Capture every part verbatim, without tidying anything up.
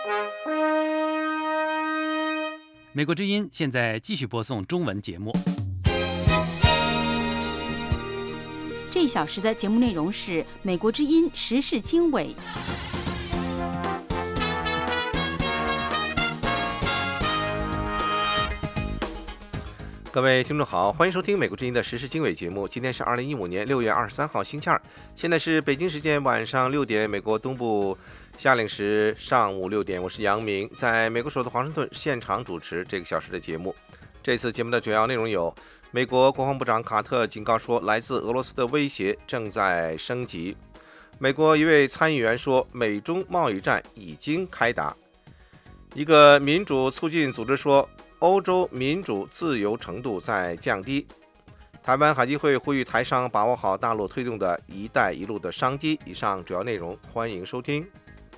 美国之音现在继续播送中文节目。 这一小时的节目内容是美国之音时事经纬。 各位听众好，欢迎收听美国之音的时事经纬节目。今天是二零一五年六月二十三号星期二，现在是北京时间晚上六点，美国东部夏令时上午六点。我是杨明，在美国首都华盛顿现场主持这个小时的节目。这次节目的主要内容有：美国国防部长卡特警告说，来自俄罗斯的威胁正在升级；美国一位参议员说，美中贸易战已经开打；一个民主促进组织说，欧洲民主自由程度在降低；台湾海基会呼吁台商把握好大陆推动的一带一路的商机。以上主要内容，欢迎收听。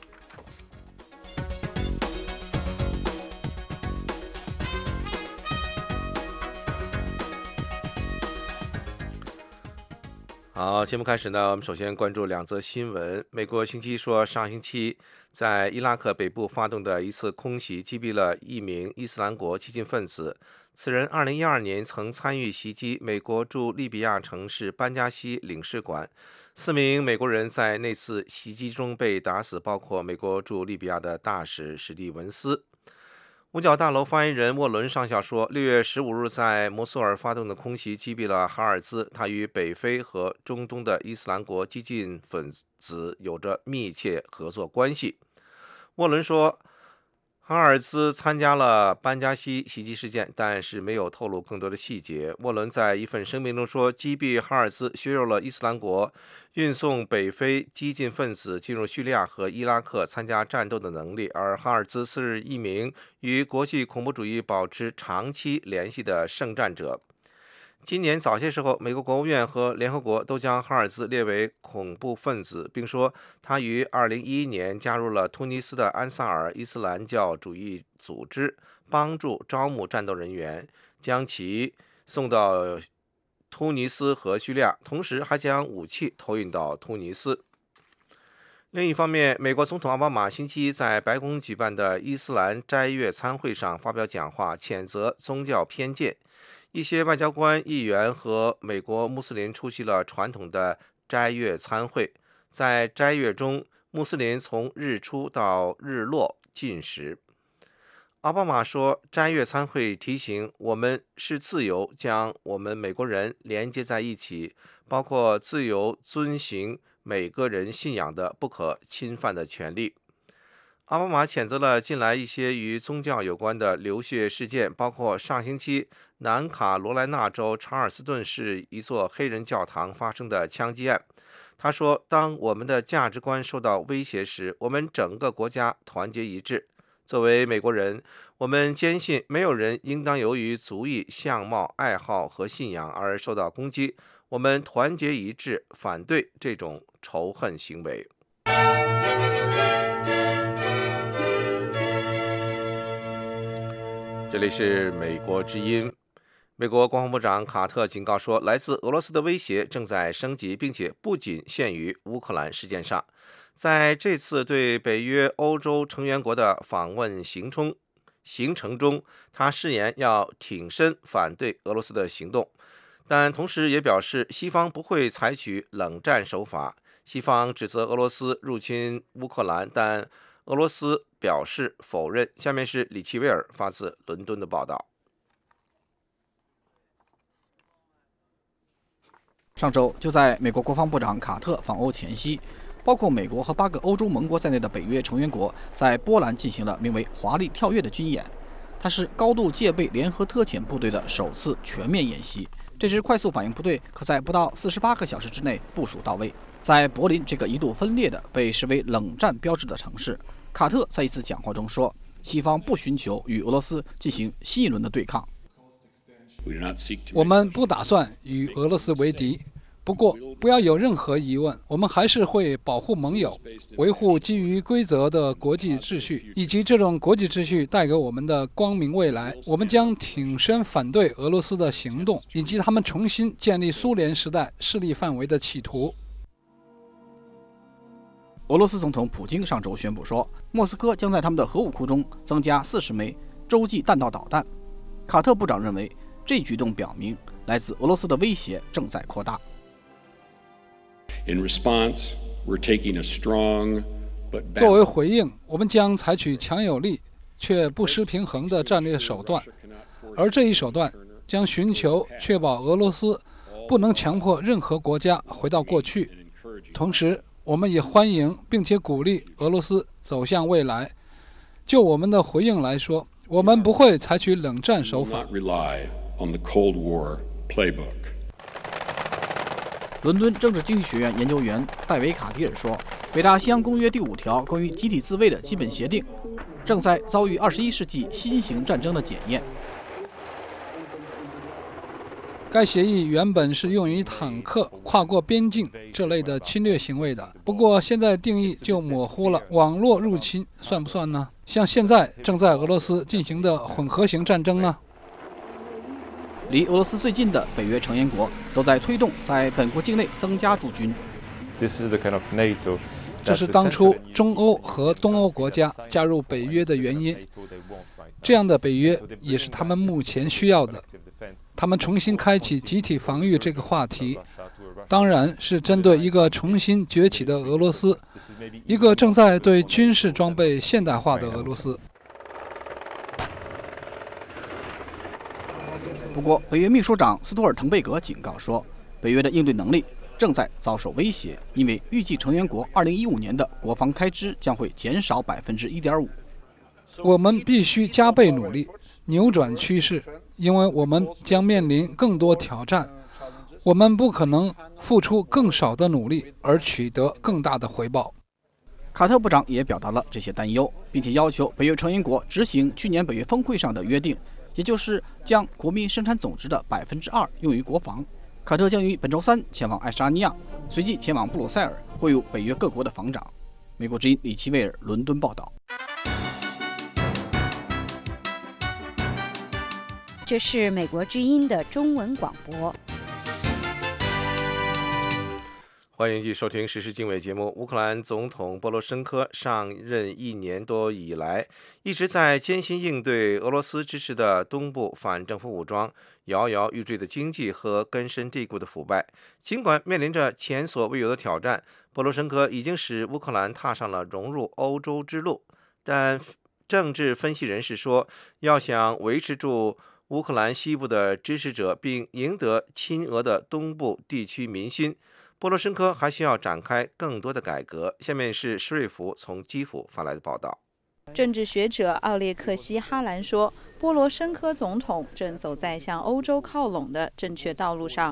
好，节目开始呢，我们首先关注两则新闻。美国星期一说，上星期在伊拉克北部发动的一次空袭击毙了一名伊斯兰国激进分子。此人二零一二年曾参与袭击美国驻利比亚城市班加西领事馆。四名美国人在那次袭击中被打死，包括美国驻利比亚的大使史蒂文斯。五角大楼发言人沃伦上校说，六月十五日在摩苏尔发动的空袭击毙了哈尔兹，他与北非和中东的伊斯兰国激进分子有着密切合作关系。沃伦说，哈尔兹参加了班加西袭击事件，但是没有透露更多的细节。沃伦在一份声明中说，击毙哈尔兹削弱了伊斯兰国运送北非激进分子进入叙利亚和伊拉克参加战斗的能力，而哈尔兹是一名与国际恐怖主义保持长期联系的圣战者。今年早些时候，美国国务院和联合国都将哈尔兹列为恐怖分子，并说他于二零一一年加入了突尼斯的安萨尔伊斯兰教主义组织，帮助招募战斗人员，将其送到突尼斯和叙利亚，同时还将武器投运到突尼斯。另一方面，美国总统奥巴马星期一在白宫举办的伊斯兰斋月餐会上发表讲话，谴责宗教偏见。一些外交官、议员和美国穆斯林出席了传统的斋月餐会。在斋月中，穆斯林从日出到日落禁食。奥巴马说，斋月餐会提醒我们是自由将我们美国人连接在一起，包括自由遵行每个人信仰的不可侵犯的权利。奥巴马谴责了近来一些与宗教有关的流血事件，包括上星期南卡罗来纳州查尔斯顿市一座黑人教堂发生的枪击案。他说，当我们的价值观受到威胁时，我们整个国家团结一致。作为美国人，我们坚信没有人应当由于族裔、相貌、爱好和信仰而受到攻击。我们团结一致，反对这种仇恨行为。这里是美国之音。美国国防部长卡特警告说，来自俄罗斯的威胁正在升级，并且不仅限于乌克兰事件上。在这次对北约欧洲成员国的访问行中行程中，他誓言要挺身反对俄罗斯的行动，但同时也表示西方不会采取冷战手法。西方指责俄罗斯入侵乌克兰，但俄罗斯表示否认。下面是李奇威尔发自伦敦的报道。 上周，就在美国国防部长卡特访欧前夕，包括美国和八个欧洲盟国在内的北约成员国在波兰进行了名为“华丽跳跃”的军演。它是高度戒备联合特遣部队的首次全面演习。这支快速反应部队可在不到四十八个小时之内部署到位。在柏林这个一度分裂的、被视为冷战标志的城市，卡特在一次讲话中说，西方不寻求与俄罗斯进行新一轮的对抗。 我们不打算与俄罗斯为敌，不过不要有任何疑问，我们还是会保护盟友，维护基于规则的国际秩序，以及这种国际秩序带给我们的光明未来。我们将挺身反对俄罗斯的行动，以及他们重新建立苏联时代势力范围的企图。 俄罗斯总统普京上周宣布说，莫斯科将在他们的核武库中增加四十枚洲际弹道导弹。卡特部长认为，这一举动表明来自俄罗斯的威胁正在扩大。 In response, we're taking a strong but balanced. 作为回应，我们将采取强有力却不失平衡的战略手段，而这一手段将寻求确保俄罗斯不能强迫任何国家回到过去。同时，我们也欢迎并且鼓励俄罗斯走向未来。就我们的回应来说，我们不会采取冷战手法。 伦敦政治经济学院研究员戴维·卡迪尔说，北大西洋公约第五条关于集体自卫的基本协定正在遭遇二十一世纪新型战争的检验。 该协议原本是用于坦克跨过边境这类的侵略行为的，不过现在定义就模糊了。网络入侵算不算呢？像现在正在俄罗斯进行的混合型战争呢？ 离俄罗斯最近的北约成员国都在推动在本国境内增加驻军。 这是当初中欧和东欧国家加入北约的原因。这样的北约也是他们目前需要的。他们重新开启集体防御这个话题，当然是针对一个重新崛起的俄罗斯，一个正在对军事装备现代化的俄罗斯。 不过，北约秘书长斯托尔滕贝格警告说，北约的应对能力正在遭受威胁，因为预计成员国二零一五年的国防开支将会减少百分之一点五。 我们必须加倍努力，扭转趋势，因为我们将面临更多挑战。我们不可能付出更少的努力而取得更大的回报。 卡特部长也表达了这些担忧，并且要求北约成员国执行去年北约峰会上的约定，也就是将国民生产总值的百分之二用于国防。卡特将于本周三前往爱沙尼亚，随即前往布鲁塞尔会晤北约各国的防长。美国之音李奇威尔伦敦报道。 这是美国之音的中文广播。 欢迎继续收听时事经纬节目。乌克兰总统波罗申科上任一年多以来，一直在艰辛应对俄罗斯支持的东部反政府武装摇摇欲坠的经济和根深蒂固的腐败。尽管面临着前所未有的挑战，波罗申科已经使乌克兰踏上了融入欧洲之路。但政治分析人士说，要想维持住乌克兰西部的支持者，并赢得亲俄的东部地区民心，波罗申科还需要展开更多的改革。下面是施瑞福从基辅发来的报道。 政治学者奥列克西·哈兰说，波罗申科总统正走在向欧洲靠拢的正确道路上。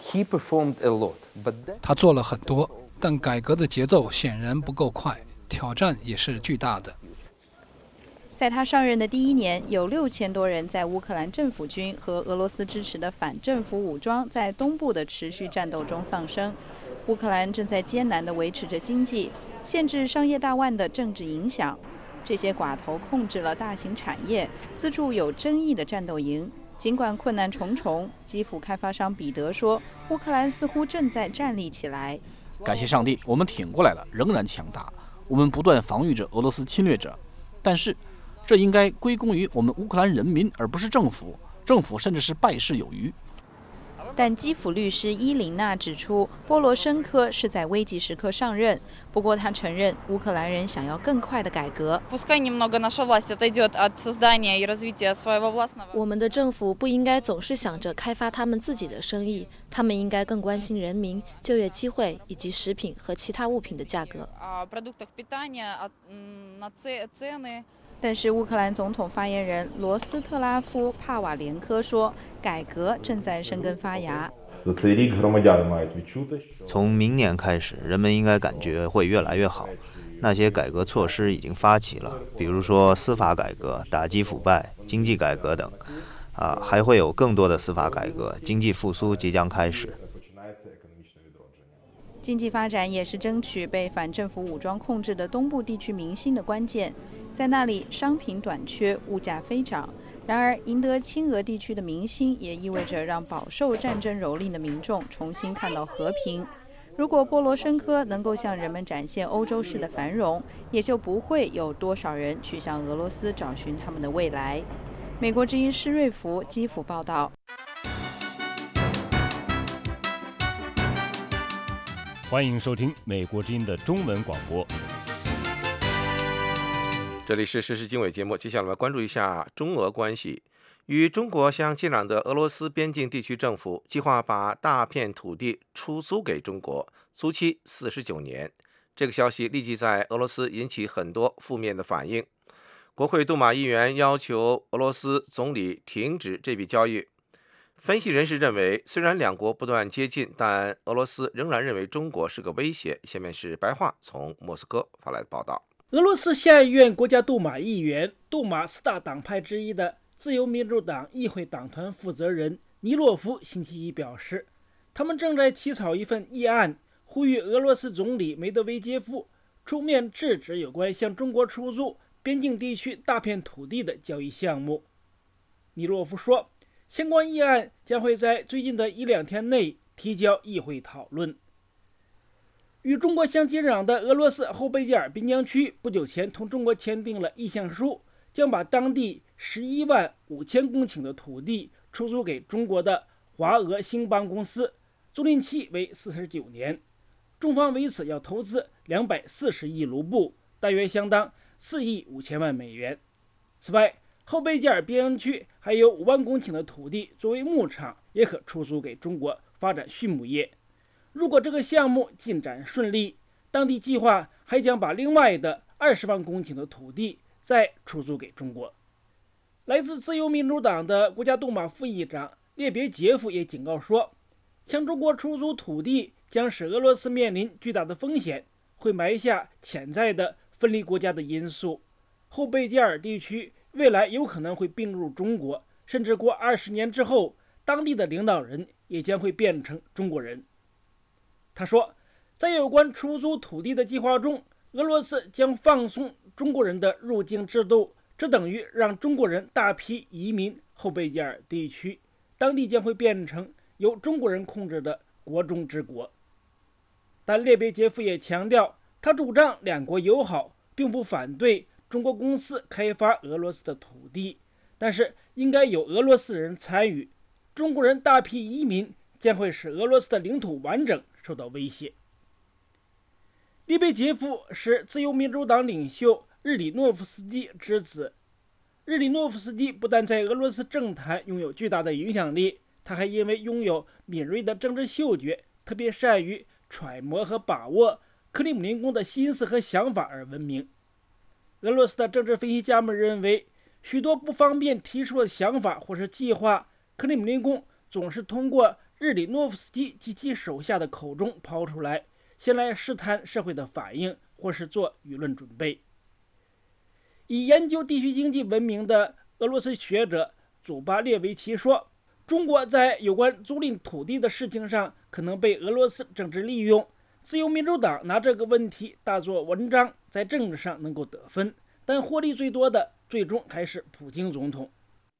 他做了很多，但改革的节奏显然不够快，挑战也是巨大的。 在他上任的第一年，有六千多人在乌克兰政府军和俄罗斯支持的反政府武装在东部的持续战斗中丧生。乌克兰正在艰难地维持着经济，限制商业大腕的政治影响。这些寡头控制了大型产业，资助有争议的战斗营。尽管困难重重，基辅开发商彼得说，乌克兰似乎正在站立起来。 感谢上帝，我们挺过来了，仍然强大。我们不断防御着俄罗斯侵略者，但是这应该归功于我们乌克兰人民，而不是政府。政府甚至是败事有余。 但基辅律师伊琳娜指出，波罗申科是在危急时刻上任。不过，他承认乌克兰人想要更快的改革。 我们的政府不应该总是想着开发他们自己的生意，他们应该更关心人民、就业机会以及食品和其他物品的价格。 但是乌克兰总统发言人罗斯特拉夫·帕瓦连科说，改革正在生根发芽。 从明年开始，人们应该感觉会越来越好。那些改革措施已经发起了，比如说司法改革、打击腐败、经济改革等。啊，还会有更多的司法改革，经济复苏即将开始。 经济发展也是争取被反政府武装控制的东部地区民心的关键。在那里，商品短缺，物价飞涨。然而，赢得亲俄地区的民心，也意味着让饱受战争蹂躏的民众重新看到和平。 如果波罗申科能够向人们展现欧洲式的繁荣，也就不会有多少人去向俄罗斯找寻他们的未来。美国之音施瑞福基辅报道。 欢迎收听美国之音的中文广播。 这里是时事经纬节目，接下来我们关注一下中俄关系。与中国相接壤的俄罗斯边境地区政府计划把大片土地出租给中国，租期四十九年。这个消息立即在俄罗斯引起很多负面的反应。国会杜马议员要求俄罗斯总理停止这笔交易。分析人士认为，虽然两国不断接近，但俄罗斯仍然认为中国是个威胁。下面是白话从莫斯科发来的报道。 俄罗斯下议院国家杜马议员、杜马四大党派之一的自由民主党议会党团负责人尼洛夫星期一表示，他们正在起草一份议案，呼吁俄罗斯总理梅德韦杰夫出面制止有关向中国出租边境地区大片土地的交易项目。尼洛夫说，相关议案将会在最近的一两天内提交议会讨论。与中国相接壤的俄罗斯后贝加尔边疆区不久前同中国签订了意向书，将把当地十一万五千公顷的土地出租给中国的华俄兴邦公司，租赁期为四十九年。中方为此要投资两百四十亿卢布，大约相当四亿五千万美元。此外，后贝加尔边疆区还有五万公顷的土地作为牧场，也可出租给中国发展畜牧业。如果这个项目进展顺利，当地计划还将把另外的二十万公顷的土地再出租给中国。来自自由民主党的国家杜马副议长列别杰夫也警告说，向中国出租土地将使俄罗斯面临巨大的风险，会埋下潜在的分离国家的因素。后贝加尔地区未来有可能会并入中国，甚至过二十年之后，当地的领导人也将会变成中国人。他说，在有关出租土地的计划中，俄罗斯将放松中国人的入境制度，这等于让中国人大批移民后贝加尔地区，当地将会变成由中国人控制的国中之国。但列别杰夫也强调，他主张两国友好，并不反对中国公司开发俄罗斯的土地，但是应该有俄罗斯人参与。中国人大批移民将会使俄罗斯的领土完整受到威胁。列别杰夫是自由民主党领袖日里诺夫斯基之子。日里诺夫斯基不但在俄罗斯政坛拥有巨大的影响力，他还因为拥有敏锐的政治嗅觉，特别善于揣摩和把握克里姆林宫的心思和想法而闻名。俄罗斯的政治分析家们认为，许多不方便提出的想法或是计划，克里姆林宫总是通过日里诺夫斯基及其手下的口中抛出来，先来试探社会的反应，或是做舆论准备。以研究地区经济闻名的俄罗斯学者祖巴列维奇说，中国在有关租赁土地的事情上可能被俄罗斯政治利用。自由民主党拿这个问题大做文章，在政治上能够得分，但获利最多的最终还是普京总统。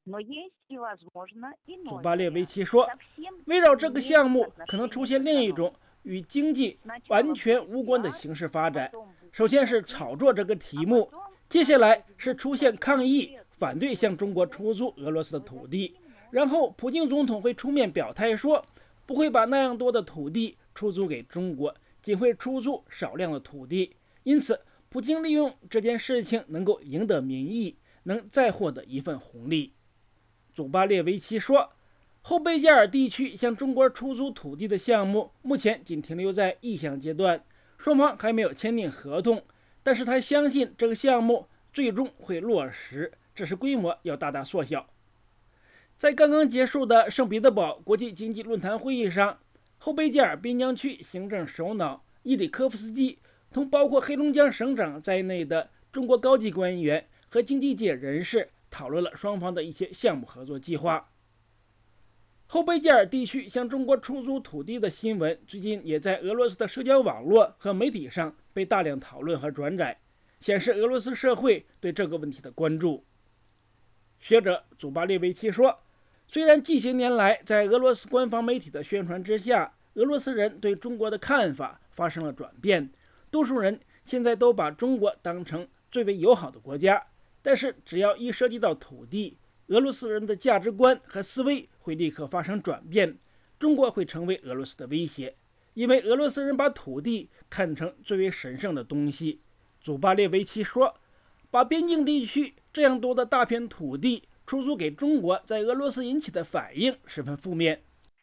祖巴列维奇说，围绕这个项目可能出现另一种与经济完全无关的形式发展。首先是炒作这个题目，接下来是出现抗议，反对向中国出租俄罗斯的土地，然后普京总统会出面表态说，不会把那样多的土地出租给中国，仅会出租少量的土地。因此普京利用这件事情能够赢得民意，能再获得一份红利。祖巴列维奇说，后贝加尔地区向中国出租土地的项目目前仅停留在意向阶段，双方还没有签订合同，但是他相信这个项目最终会落实，只是规模要大大缩小。在刚刚结束的圣彼得堡国际经济论坛会议上，后贝加尔边疆区行政首脑伊里科夫斯基同包括黑龙江省长在内的中国高级官员和经济界人士讨论了双方的一些项目合作计划。后贝加尔地区向中国出租土地的新闻最近也在俄罗斯的社交网络和媒体上被大量讨论和转载，显示俄罗斯社会对这个问题的关注。学者祖巴列维奇说，虽然近些年来在俄罗斯官方媒体的宣传之下， 俄罗斯人对中国的看法发生了转变，多数人现在都把中国当成最为友好的国家。但是只要一涉及到土地，俄罗斯人的价值观和思维会立刻发生转变，中国会成为俄罗斯的威胁，因为俄罗斯人把土地看成最为神圣的东西。祖巴列维奇说，把边境地区这样多的大片土地出租给中国，在俄罗斯引起的反应十分负面。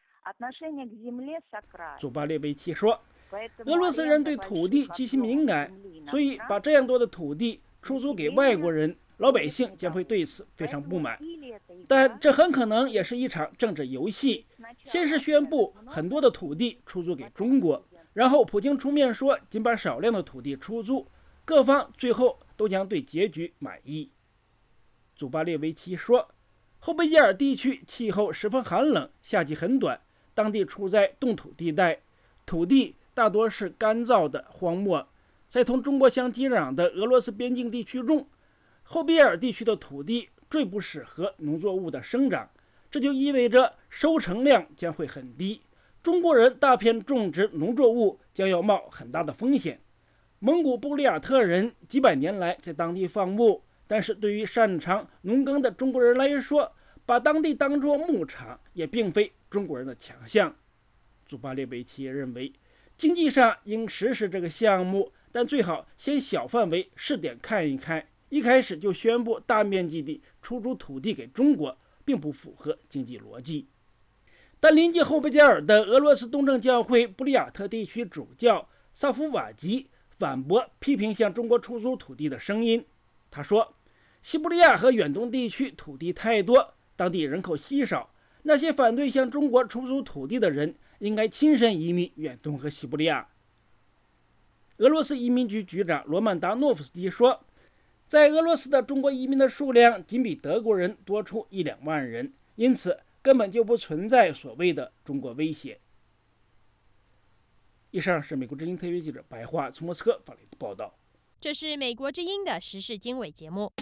祖巴列维奇说，俄罗斯人对土地极其敏感，所以把这样多的土地出租给外国人，老百姓将会对此非常不满。但这很可能也是一场政治游戏，先是宣布很多的土地出租给中国，然后普京出面说仅把少量的土地出租，各方最后都将对结局满意。祖巴列维奇说，后贝加尔地区气候十分寒冷，夏季很短，当地处在冻土地带，土地大多是干燥的荒漠。在同中国相接壤的俄罗斯边境地区中，后贝加尔地区的土地最不适合农作物的生长，这就意味着收成量将会很低，中国人大片种植农作物将要冒很大的风险。蒙古布里亚特人几百年来在当地放牧，但是对于擅长农耕的中国人来说，把当地当作牧场也并非中国人的强项。祖巴列维奇认为，经济上应实施这个项目，但最好先小范围试点看一看，一开始就宣布大面积地出租土地给中国，并不符合经济逻辑。但临近后贝加尔的俄罗斯东正教会布里亚特地区主教萨夫瓦吉反驳批评向中国出租土地的声音。他说，西伯利亚和远东地区土地太多，当地人口稀少，那些反对向中国出租土地的人应该亲身移民远东和西伯利亚。俄罗斯移民局局长罗曼达诺夫斯基说，在俄罗斯的中国移民的数量仅比德国人多出一两万人，因此根本就不存在所谓的中国威胁。以上是美国之音特约记者白桦从莫斯科发来的报道。 这是美国之音的时事经纬节目。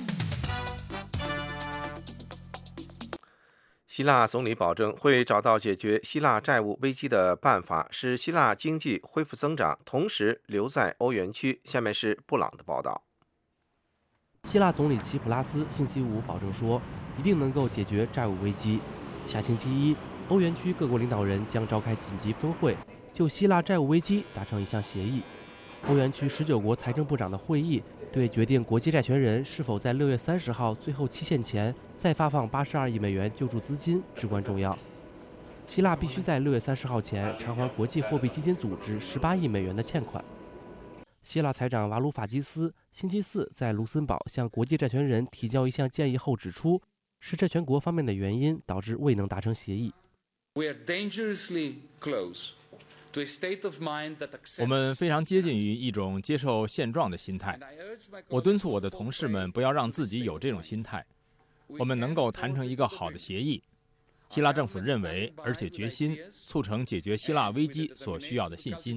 希腊总理保证会找到解决希腊债务危机的办法，使希腊经济恢复增长，同时留在欧元区。下面是布朗的报道。 希腊总理齐普拉斯星期五保证说，一定能够解决债务危机。下星期一，欧元区各国领导人将召开紧急峰会，就希腊债务危机达成一项协议。欧元区十九国财政部长的会议对决定国际债权人是否在六月三十号最后期限前再发放八十二亿美元救助资金至关重要。希腊必须在六月三十号前偿还国际货币基金组织十八亿美元的欠款。希腊财长瓦鲁法基斯星期四在卢森堡向国际债权人提交一项建议后指出，是债权国方面的原因导致未能达成协议。 We are dangerously close to a state of mind that accepts. 我们非常接近于一种接受现状的心态。我敦促我的同事们不要让自己有这种心态。我们能够谈成一个好的协议。希腊政府认为，而且决心促成解决希腊危机所需要的信心。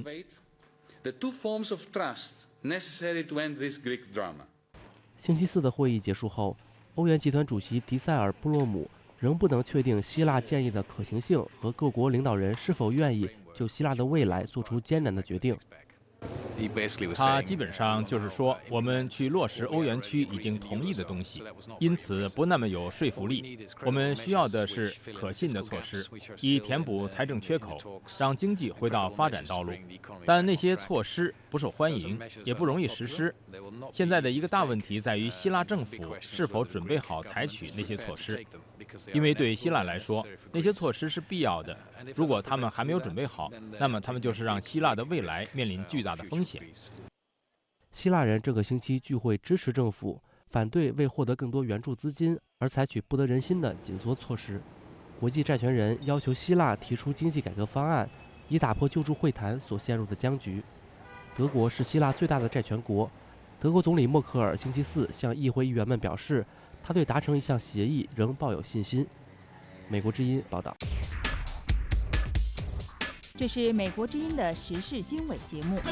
The two forms of trust necessary to end this Greek drama. 星期四的会议结束后，欧元集团主席迪塞尔布洛姆仍不能确定希腊建议的可行性和各国领导人是否愿意就希腊的未来做出艰难的决定。 他基本上就是说，我们去落实欧元区已经同意的东西，因此不那么有说服力。我们需要的是可信的措施，以填补财政缺口，让经济回到发展道路。但那些措施不受欢迎，也不容易实施。现在的一个大问题在于希腊政府是否准备好采取那些措施，因为对希腊来说，那些措施是必要的。如果他们还没有准备好，那么他们就是让希腊的未来面临巨大的风险。 希腊人这个星期聚会支持政府，反对为获得更多援助资金而采取不得人心的紧缩措施。国际债权人要求希腊提出经济改革方案，以打破救助会谈所陷入的僵局。德国是希腊最大的债权国，德国总理默克尔星期四向议会议员们表示，他对达成一项协议仍抱有信心。美国之音报道。 这是美国之音的时事经纬节目。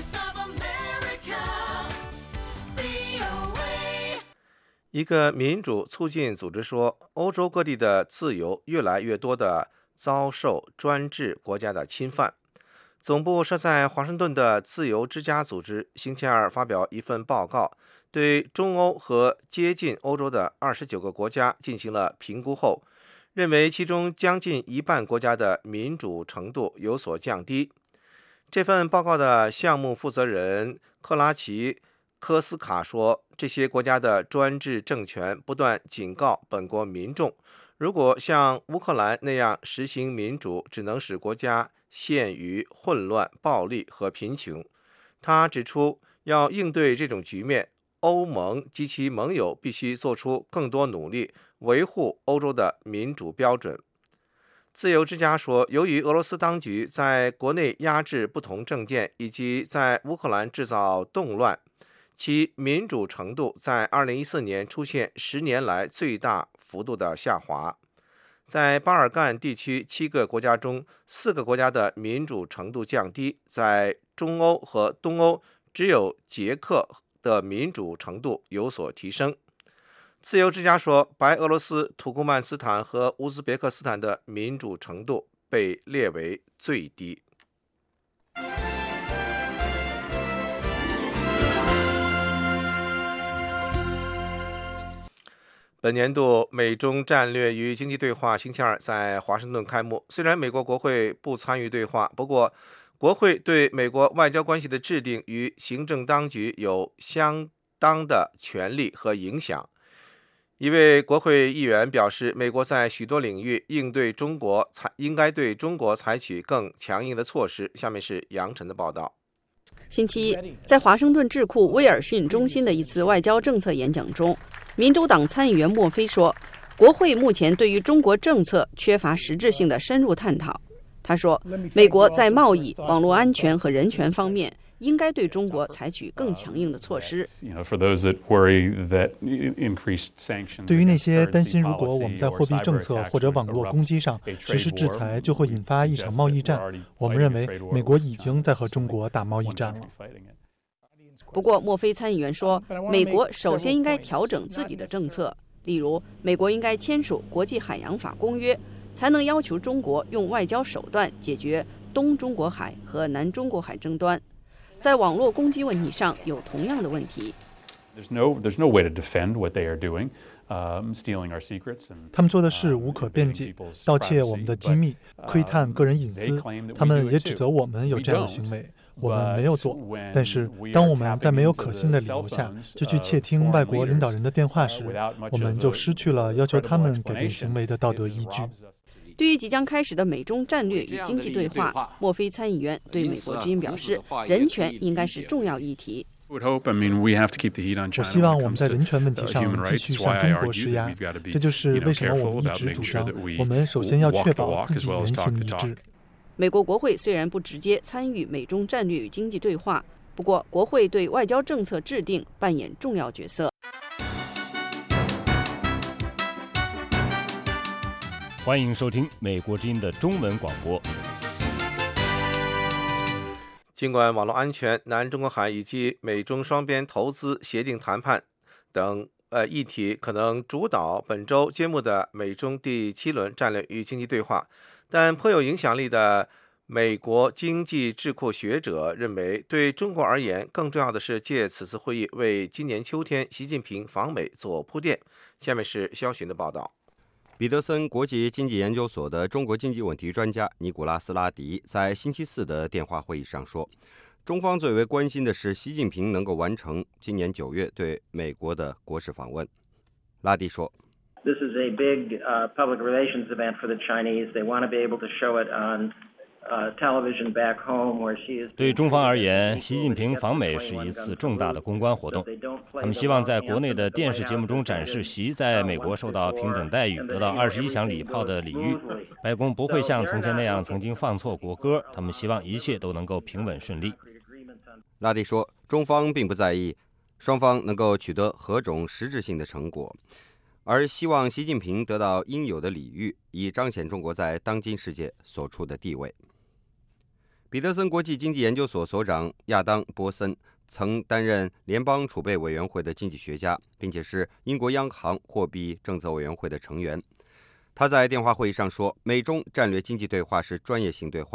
一个民主促进组织说，欧洲各地的自由越来越多地遭受专制国家的侵犯。 总部设在华盛顿的自由之家组织星期二发表一份报告，对中欧和接近欧洲的二十九个国家进行了评估后，认为其中将近一半国家的民主程度有所降低。这份报告的项目负责人克拉奇科斯卡说，这些国家的专制政权不断警告本国民众，如果像乌克兰那样实行民主，只能使国家陷于混乱、暴力和贫穷。他指出，要应对这种局面，欧盟及其盟友必须做出更多努力，维护欧洲的民主标准。自由之家说，由于俄罗斯当局在国内压制不同政见，以及在乌克兰制造动乱，其民主程度在二零一四年出现十年来最大幅度的下滑。在巴尔干地区七个国家中，四个国家的民主程度降低，在中欧和东欧，只有捷克的民主程度有所提升。自由之家说，白俄罗斯、土库曼斯坦和乌兹别克斯坦的民主程度被列为最低。本年度美中战略与经济对话星期二在华盛顿开幕。虽然美国国会不参与对话，不过国会对美国外交关系的制定与行政当局有相当的权力和影响。一位国会议员表示，美国在许多领域应对中国采应该对中国采取更强硬的措施。下面是杨晨的报道。 星期一，在华盛顿智库威尔逊中心的一次外交政策演讲中，民主党参议员莫菲说，国会目前对于中国政策缺乏实质性的深入探讨。他说，美国在贸易、网络安全和人权方面应该对中国采取更强硬的措施。 对于那些担心如果我们在货币政策或者网络攻击上实施制裁就会引发一场贸易战，我们认为美国已经在和中国打贸易战了。 不过莫菲参议员说，美国首先应该调整自己的政策，例如美国应该签署国际海洋法公约，才能要求中国用外交手段解决东中国海和南中国海争端。在网络攻击问题上有同样的问题。 他们做的事无可辩解，盗窃我们的机密，窥探个人隐私。他们也指责我们有这样的行为，我们没有做。但是，当我们在没有可信的理由下就去窃听外国领导人的电话时，我们就失去了要求他们改变行为的道德依据。 对于即将开始的美中战略与经济对话，莫菲参议员对美国之音表示，人权应该是重要议题。 我希望我们在人权问题上继续向中国施压，这就是为什么我们一直主张，我们首先要确保自己言行一致。 美国国会虽然不直接参与美中战略与经济对话，不过国会对外交政策制定扮演重要角色。 欢迎收听美国之音的中文广播。 尽管网络安全、南中国海以及美中双边投资协定谈判等呃议题可能主导本周揭幕的美中第七轮战略与经济对话，但颇有影响力的美国经济智库学者认为，对中国而言，更重要的是借此次会议为今年秋天习近平访美做铺垫。下面是肖寻的报道。 彼得森国际经济研究所的中国经济问题专家尼古拉斯·拉迪在星期四的电话会议上说，中方最为关心的是习近平能够完成今年九月对美国的国事访问。拉迪说， This is a big uh, public relations event for the Chinese. They want to be able to show it on 对中方而言，习近平访美是一次重大的公关活动。他们希望在国内的电视节目中展示习在美国受到平等待遇、得到二十一响礼炮的礼遇。白宫不会像从前那样曾经放错国歌，他们希望一切都能够平稳顺利。 拉蒂说，中方并不在意双方能够取得何种实质性的成果，而希望习近平得到应有的礼遇，以彰显中国在当今世界所处的地位。彼得森国际经济研究所所长亚当·波森曾担任联邦储备委员会的经济学家，并且是英国央行货币政策委员会的成员。他在电话会议上说，美中战略经济对话是专业性对话，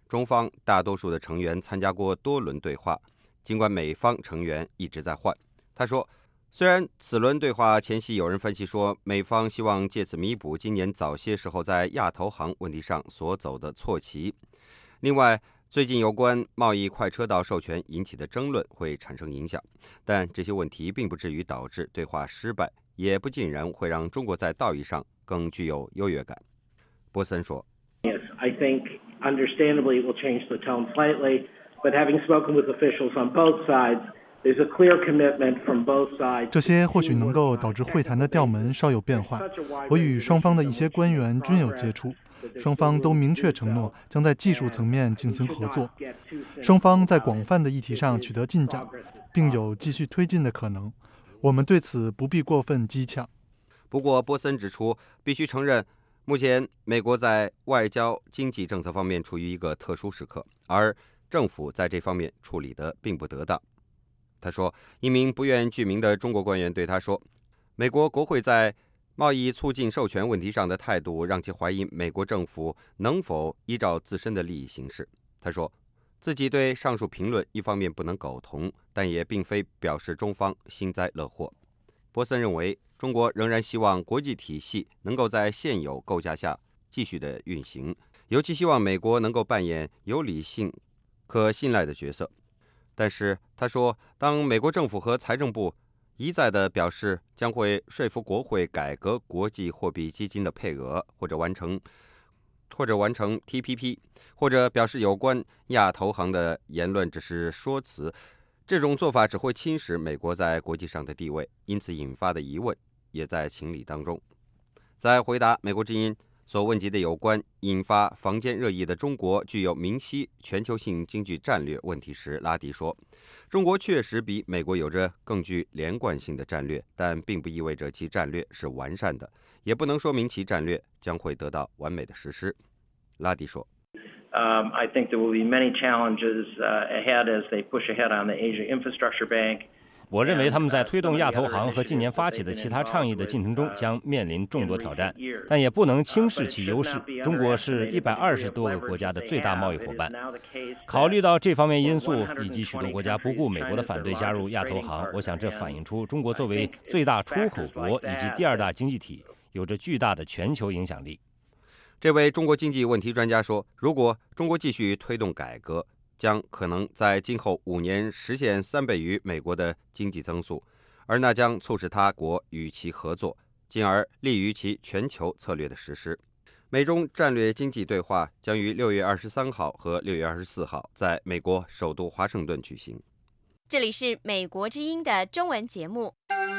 中方大多数的成员参加过多轮对话，尽管美方成员一直在换。他说，虽然此轮对话前夕有人分析说，美方希望借此弥补今年早些时候在亚投行问题上所走的错棋。另外，最近有关贸易快车道授权引起的争论会产生影响，但这些问题并不至于导致对话失败，也不尽然会让中国在道义上更具有优越感。波森说 Yes, I think understandably it will change the tone slightly, but having spoken with officials on both sides, there's a clear commitment from both sides. 这些或许能够导致会谈的调门稍有变化。我与双方的一些官员均有接触，双方都明确承诺将在技术层面进行合作。双方在广泛的议题上取得进展，并有继续推进的可能。我们对此不必过分激抢。 不过，波森指出，必须承认，目前美国在外交、经济政策方面处于一个特殊时刻，而政府在这方面处理得并不得当。他说，一名不愿具名的中国官员对他说，美国国会在贸易促进授权问题上的态度让其怀疑美国政府能否依照自身的利益行事。他说，自己对上述评论一方面不能苟同，但也并非表示中方幸灾乐祸。波森认为，中国仍然希望国际体系能够在现有构架下继续的运行，尤其希望美国能够扮演有理性、可信赖的角色。但是他说，当美国政府和财政部一再地表示将会说服国会改革国际货币基金的配额，或者完成或者完成 T P P， 或者表示有关亚投行的言论只是说辞，这种做法只会侵蚀美国在国际上的地位，因此引发的疑问也在情理当中。在回答美国之音所问及的有关引发坊间热议的中国具有明晰全球性经济战略问题时，拉迪说，中国确实比美国有着更具连贯性的战略，但并不意味着其战略是完善的，也不能说明其战略将会得到完美的实施。拉迪说 Um, I think there will be many challenges uh, ahead as they push ahead on the Asia Infrastructure Bank. 我认为他们在推动亚投行和近年发起的其他倡议的进程中将面临众多挑战，但也不能轻视其优势。中国是一百二十多个国家的最大贸易伙伴。考虑到这方面因素，以及许多国家不顾美国的反对加入亚投行，我想这反映出中国作为最大出口国以及第二大经济体，有着巨大的全球影响力。 这位中国经济问题专家说，如果中国继续推动改革，将可能在今后五年实现三倍于美国的经济增速，而那将促使他国与其合作，进而利于其全球策略的实施。美中战略经济对话将于六月二十三号和六月二十四号在美国首都华盛顿举行。 这里是美国之音的中文节目。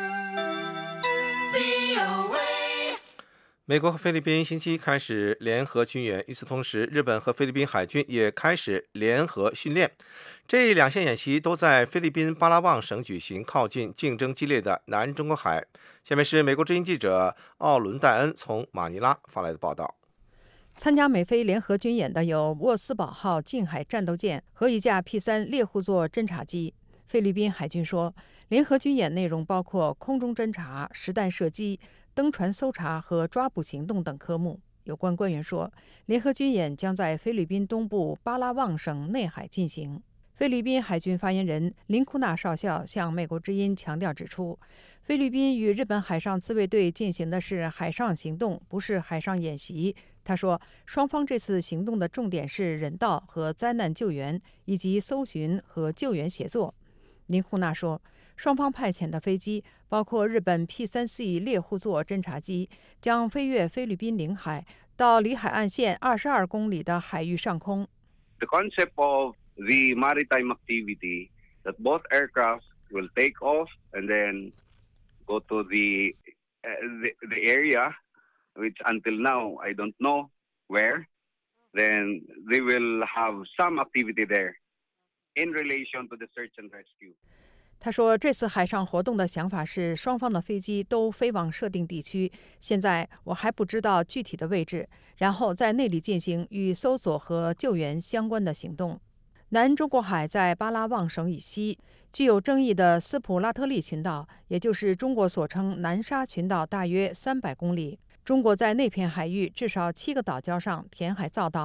美国和菲律宾星期一开始联合军演，与此同时，日本和菲律宾海军也开始联合训练。这两项演习都在菲律宾巴拉望省举行，靠近竞争激烈的南中国海。下面是美国之音记者奥伦戴恩从马尼拉发来的报道。 参加美菲联合军演的有沃斯堡号近海战斗舰和一架 P 三 猎户座侦察机。菲律宾海军说，联合军演内容包括空中侦察、实弹射击、登船搜查和抓捕行动等科目。有关官员说，联合军演将在菲律宾东部巴拉望省内海进行。菲律宾海军发言人林库纳少校向美国之音强调指出，菲律宾与日本海上自卫队进行的是海上行动，不是海上演习。他说，双方这次行动的重点是人道和灾难救援，以及搜寻和救援协作。林库纳说，双方派遣的飞机包括日本 P 三 C 猎户座侦察机，将飞越菲律宾领海，到离海岸线二十二公里的海域上空。 The concept of the maritime activity that both aircraft will take off and then go to the, uh, the the area, which until now I don't know where. Then they will have some activity there in relation to the search and rescue. 他说，这次海上活动的想法是双方的飞机都飞往设定地区，现在我还不知道具体的位置，然后在那里进行与搜索和救援相关的行动。南中国海在巴拉望省以西，具有争议的斯普拉特利群岛，也就是中国所称南沙群岛，大约三百公里。中国在那片海域至少七个岛礁上填海造岛。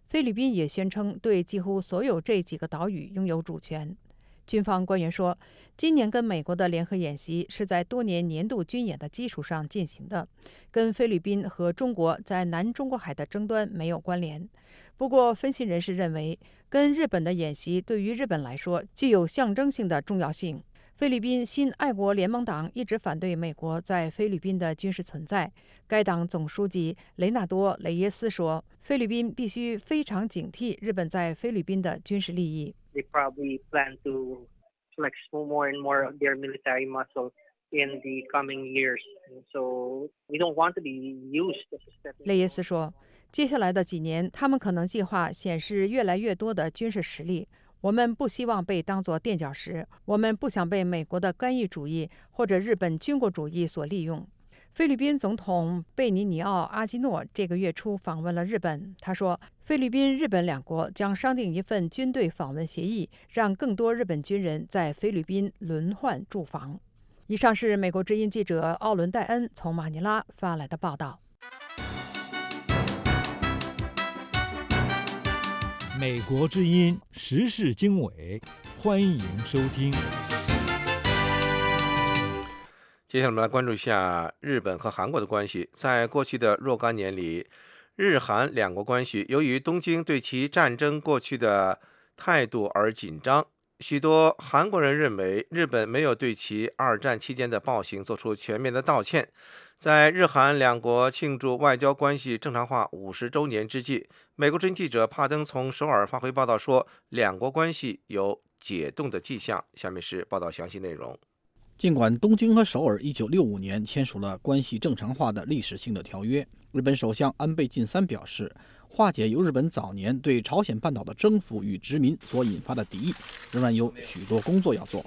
菲律宾也宣称对几乎所有这几个岛屿拥有主权。军方官员说，今年跟美国的联合演习是在多年年度军演的基础上进行的，跟菲律宾和中国在南中国海的争端没有关联。不过，分析人士认为，跟日本的演习对于日本来说具有象征性的重要性。菲律宾新爱国联盟党一直反对美国在菲律宾的军事存在。该党总书记雷纳多·雷耶斯说，菲律宾必须非常警惕日本在菲律宾的军事利益。 They probably plan to flex more and more of their military muscle in the coming years. So we don't want to be used as a stepping stone. 雷耶斯说，接下来的几年，他们可能计划显示越来越多的军事实力。我们不希望被当作垫脚石，我们不想被美国的干预主义或者日本军国主义所利用。菲律宾总统贝尼尼奥·阿基诺这个月初访问了日本，他说，菲律宾、日本两国将商定一份军队访问协议，让更多日本军人在菲律宾轮换驻防。以上是美国之音记者奥伦·戴恩从马尼拉发来的报道。 美国之音时事经纬，欢迎收听。 接下来我们来关注一下日本和韩国的关系。在过去的若干年里，日韩两国关系由于东京对其战争过去的态度而紧张。许多韩国人认为，日本没有对其二战期间的暴行做出全面的道歉。在日韩两国庆祝外交关系正常化五十周年之际，美国之音记者帕登从首尔发回报道说，两国关系有解冻的迹象。下面是报道详细内容。 尽管东京和首尔一九六五年签署了关系正常化的历史性的条约，日本首相安倍晋三表示，化解由日本早年对朝鲜半岛的征服与殖民所引发的敌意，仍然有许多工作要做。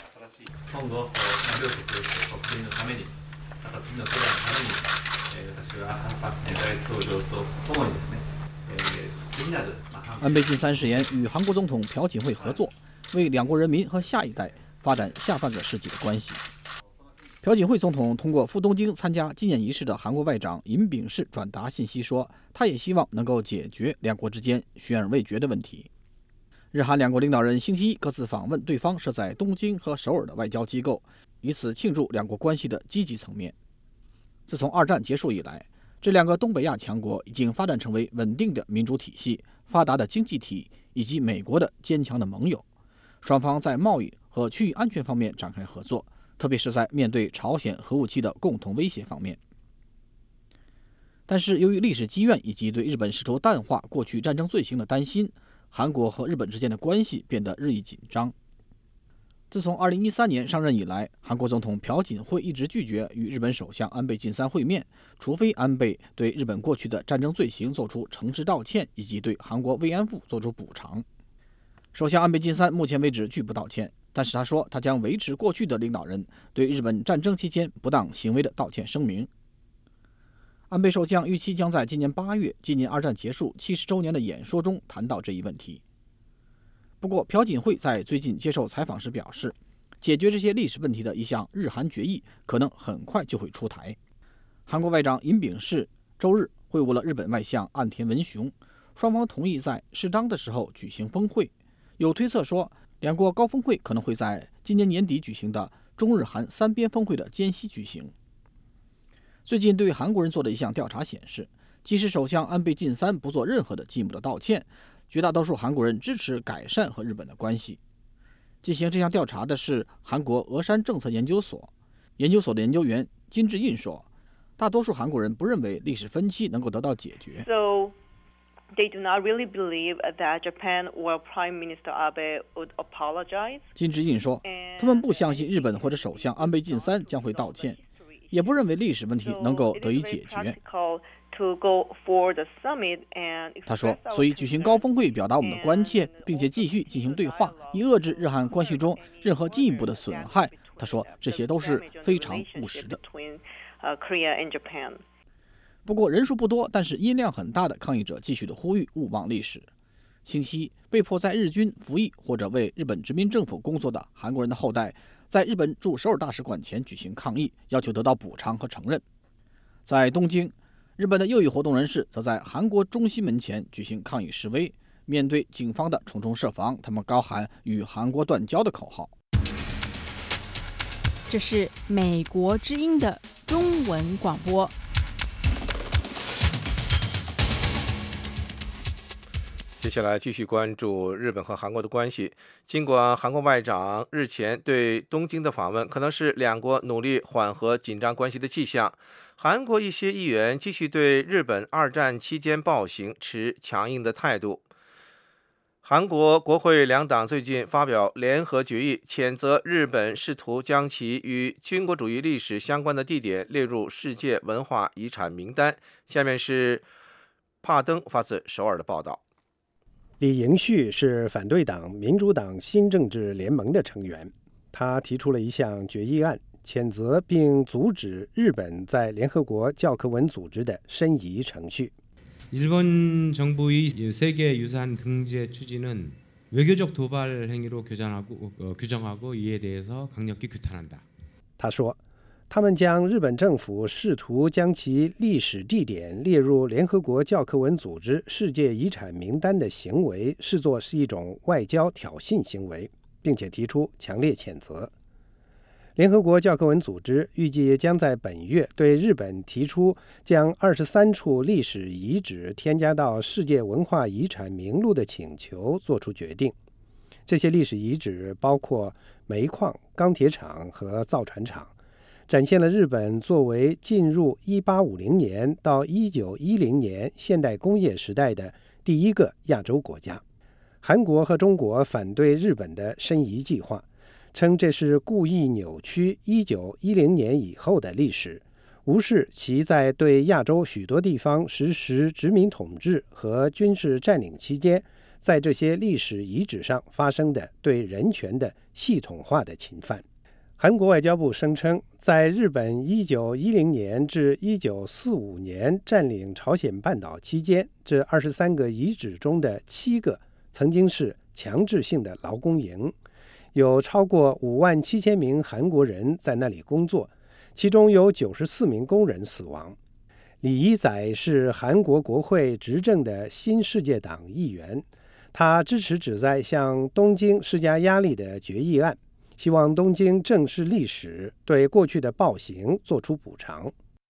安倍晋三誓言与韩国总统朴槿惠合作，为两国人民和下一代发展下半个世纪的关系。朴槿惠总统通过赴东京参加纪念仪式的韩国外长尹炳世转达信息说，他也希望能够解决两国之间悬而未决的问题。日韩两国领导人星期一各自访问对方设在东京和首尔的外交机构，以此庆祝两国关系的积极层面。自从二战结束以来，这两个东北亚强国已经发展成为稳定的民主体系、发达的经济体以及美国的坚强的盟友。双方在贸易和区域安全方面展开合作，特别是在面对朝鲜核武器的共同威胁方面。但是由于历史积怨以及对日本试图淡化过去战争罪行的担心，韩国和日本之间的关系变得日益紧张。自从二零一三年上任以来，韩国总统朴槿惠一直拒绝与日本首相安倍晋三会面，除非安倍对日本过去的战争罪行做出诚实道歉，以及对韩国慰安妇做出补偿。首相安倍晋三目前为止拒不道歉，但是他说他将维持过去的领导人对日本战争期间不当行为的道歉声明。安倍首相预期将在今年八月纪念二战结束七十周年的演说中谈到这一问题。不过，朴槿惠在最近接受采访时表示，解决这些历史问题的一项日韩决议可能很快就会出台。韩国外长尹炳世周日会晤了日本外相岸田文雄，双方同意在适当的时候举行峰会。有推测说，两国高峰会可能会在今年年底举行的中日韩三边峰会的间隙举行。最近对韩国人做的一项调查显示，即使首相安倍晋三不做任何的进一步的道歉，绝大多数韩国人支持改善和日本的关系。进行这项调查的是韩国峨山政策研究所，研究所的研究员金智印说，大多数韩国人不认为历史分歧能够得到解决。 So they do not really believe that Japan or Prime Minister Abe would apologize. 金智印说，他们不相信日本或者首相安倍晋三将会道歉，也不认为历史问题能够得以解决。他说，所以举行高峰会表达我们的关切，并且继续进行对话，以遏制日韩关系中任何进一步的损害。他说，这些都是非常务实的。不过人数不多，但是音量很大的抗议者继续的呼吁勿忘历史。星期一，被迫在日军服役或者为日本殖民政府工作的韩国人的后代，在日本驻首尔大使馆前举行抗议，要求得到补偿和承认。在东京， 日本的右翼活动人士则在韩国中心门前举行抗议示威，面对警方的重重设防，他们高喊与韩国断交的口号。 这是美国之音的中文广播。 接下来继续关注日本和韩国的关系。尽管韩国外长日前对东京的访问可能是两国努力缓和紧张关系的迹象，韩国一些议员继续对日本二战期间暴行持强硬的态度。韩国国会两党最近发表联合决议，谴责日本试图将其与军国主义历史相关的地点列入世界文化遗产名单。下面是帕登发自首尔的报道。 李迎旭是反对党民主党新政治联盟的成员，他提出了一项决议案，谴责并阻止日本在联合国教科文组织的申遗程序。 일본정부의세계유산등재추진은외교적도발행위로교장하고, 他说，他们将日本政府试图将其历史地点列入联合国教科文组织世界遗产名单的行为视作是一种外交挑衅行为，并且提出强烈谴责。联合国教科文组织预计将在本月对日本提出将二十三处历史遗址添加到世界文化遗产名录的请求做出决定。这些历史遗址包括煤矿、钢铁厂和造船厂，展现了日本作为进入一八五零年到一九一零年现代工业时代的第一个亚洲国家。韩国和中国反对日本的申遗计划，称这是故意扭曲一九一零年以后的历史，无视其在对亚洲许多地方实施殖民统治和军事占领期间，在这些历史遗址上发生的对人权的系统化的侵犯。韩国外交部声称，在日本一九一零年至一九四五年占领朝鲜半岛期间，这二十三个遗址中的七个曾经是强制性的劳工营，有超过五万七千名韩国人在那里工作，其中有九十四名工人死亡。李一宰是韩国国会执政的新世界党议员，他支持旨在向东京施加压力的决议案，希望东京正视历史，对过去的暴行做出补偿。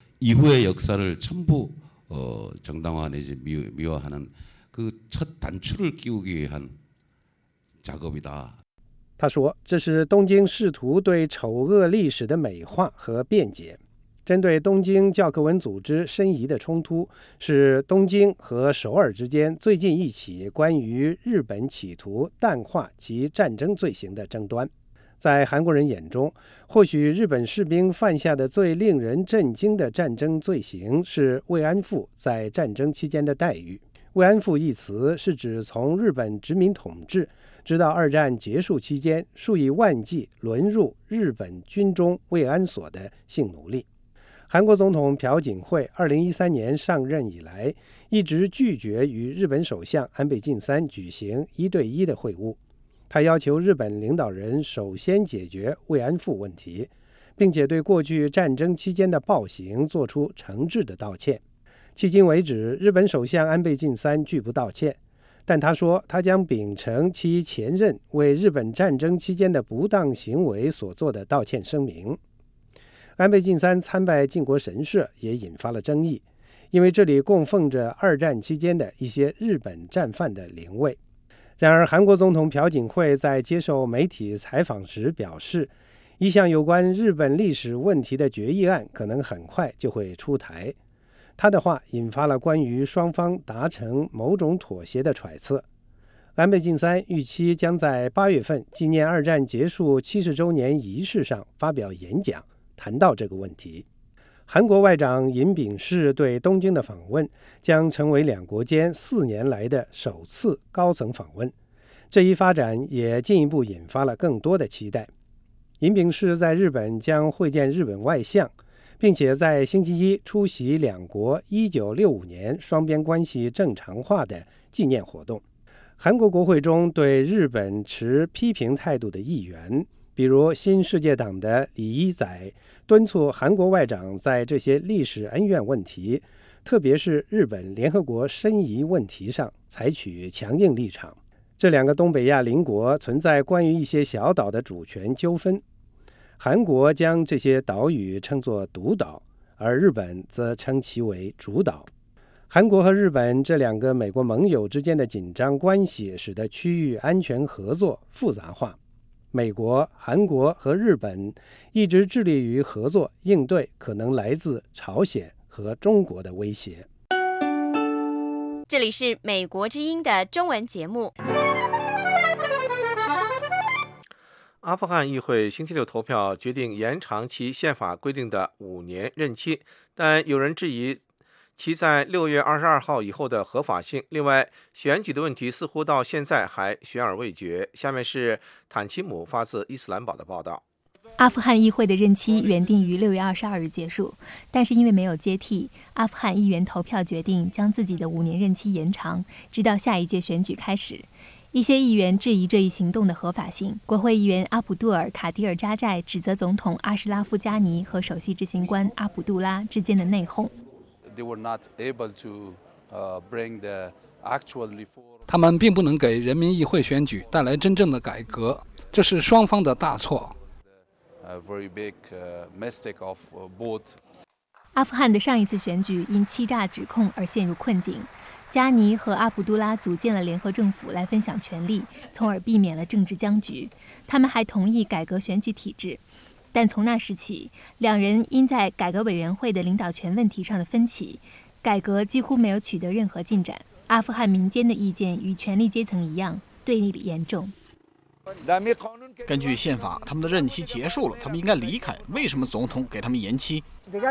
이후의역사를전부정당화내지미화하는그첫단추를끼우기위한작업이다。 他说，这是东京试图对丑恶历史的美化和辩解。针对东京教科文组织申遗的冲突，是东京和首尔之间最近一起关于日本企图淡化其战争罪行的争端。在韩国人眼中，或许日本士兵犯下的最令人震惊的战争罪行是慰安妇在战争期间的待遇。慰安妇一词是指从日本殖民统治直到二战结束期间数以万计沦入日本军中慰安所的性奴隶。韩国总统朴槿惠二零一三年上任以来，一直拒绝与日本首相安倍晋三举行一对一的会晤。他要求日本领导人首先解决慰安妇问题，并且对过去战争期间的暴行做出诚挚的道歉。迄今为止，日本首相安倍晋三拒不道歉，但他说他将秉承其前任为日本战争期间的不当行为所做的道歉声明。安倍晋三参拜靖国神社也引发了争议，因为这里供奉着二战期间的一些日本战犯的灵位。然而，韩国总统朴槿惠在接受媒体采访时表示，一项有关日本历史问题的决议案可能很快就会出台。他的话引发了关于双方达成某种妥协的揣测。安倍晋三预期将在八月份纪念二战结束七十周年仪式上发表演讲，谈到这个问题。韩国外长尹炳世对东京的访问将成为两国间四年来的首次高层访问，这一发展也进一步引发了更多的期待。尹炳世在日本将会见日本外相，并且在星期一出席两国一九六五年双边关系正常化的纪念活动。韩国国会中对日本持批评态度的议员，比如新世界党的李一宰，敦促韩国外长在这些历史恩怨问题， 特别是日本联合国申遗问题上采取强硬立场。这两个东北亚邻国存在关于一些小岛的主权纠纷，韩国将这些岛屿称作独岛，而日本则称其为主岛。韩国和日本这两个美国盟友之间的紧张关系使得区域安全合作复杂化。美国、韩国和日本一直致力于合作应对可能来自朝鲜和中国的威胁。 这里是美国之音的中文节目。 阿富汗议会星期六投票决定延长其宪法规定的五年任期，但有人质疑其在六月二十二号以后的合法性。另外，选举的问题似乎到现在还悬而未决。下面是坦奇姆发自伊斯兰堡的报道。 阿富汗议会的任期原定于六月二十二日结束，但是因为没有接替，阿富汗议员投票决定将自己的五年任期延长，直到下一届选举开始。一些议员质疑这一行动的合法性。国会议员阿卜杜尔·卡迪尔扎寨指责总统阿什拉夫·加尼和首席执行官阿卜杜拉之间的内讧。 他们并不能给人民议会选举带来真正的改革，这是双方的大错。 阿富汗的上一次选举因欺诈指控而陷入困境，加尼和阿卜杜拉组建了联合政府来分享权力，从而避免了政治僵局。他们还同意改革选举体制，但从那时起，两人因在改革委员会的领导权问题上的分歧，改革几乎没有取得任何进展。阿富汗民间的意见与权力阶层一样，对立严重。 根据宪法，他们的任期结束了，他们应该离开。为什么总统给他们延期？